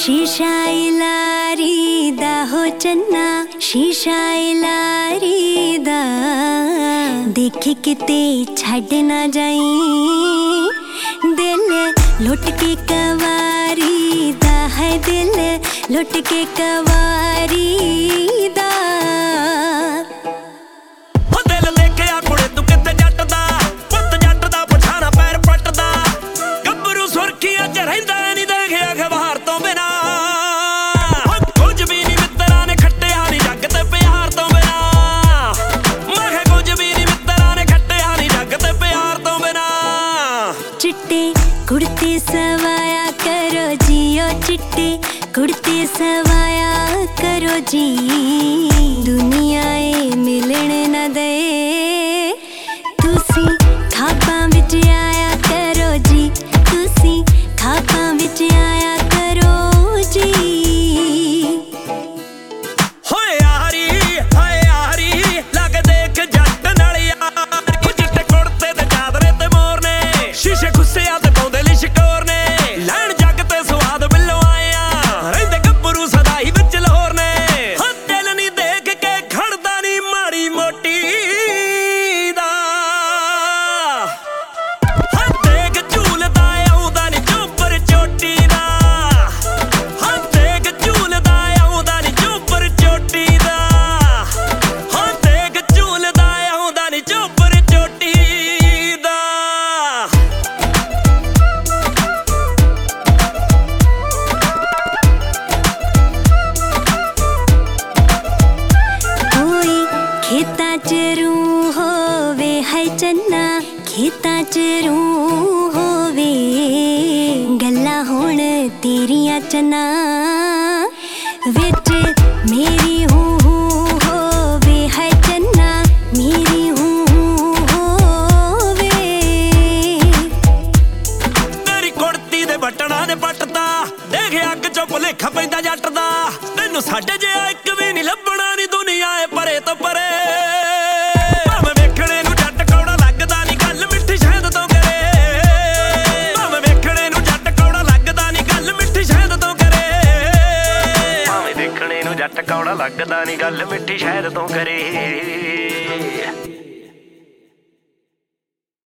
शीशा लारी दा हो चन्ना, शीशा लारी दा देख किते छड़ ना जाई, दिल लुट के कवारी दा है, दिल लुट के कवारी दा। चिट्टे कुर्ते सवाया करो जी, ओ चिट्टे कुर्ते सवाया करो जी, दुनिया मिलन न दे, तुसी खापां विच आया करो जी, तुसी खापां विच आया करो जी। होए यारी लग देख जट नाल यार, चिट्टे कुर्ते ते चादरे ते मोरने, शीशे गुस्से आ ते पाउंदे लिशकोर ने, लैण जग ते स्वाद बिल्लो आया, रहिंदे गब्बरू सदा ही विच लाहौर ने। हां दिल नी देख के खड़दा नी माड़ी मोटी दा, हां देख झूलदा आउंदा नी चोपर चोटी दा, हां देख झूलदा आउंदा नी चोपर चोटी दा, हां देख झूलदा आउंदा नी चोपर चोटी दा। खेतां च रूं होवे है चन्ना, खेतां च रूं होवे, गल्लां होण तेरियां चन्ना, विच मेरी हूं होवे है चन्ना, मेरी हूं होवे। तेरी कुड़ती दे बटना दे पटदा देख अग चों भुलेखा पैंदा जट दा, तैनूं साडे जिहा इक भी नी लभणा नी दुनिया ए परे तो परे। भावें वेखणे नूं जट कौड़ा लगदा नी गल मिठी शहद तों करे, भावें वेखणे नूं जट कौड़ा लगदा नी गल मिठी शहद तों करे, भावें वेखणे नूं जट कौड़ा लगदा नी गल मिठी शहद तों करे।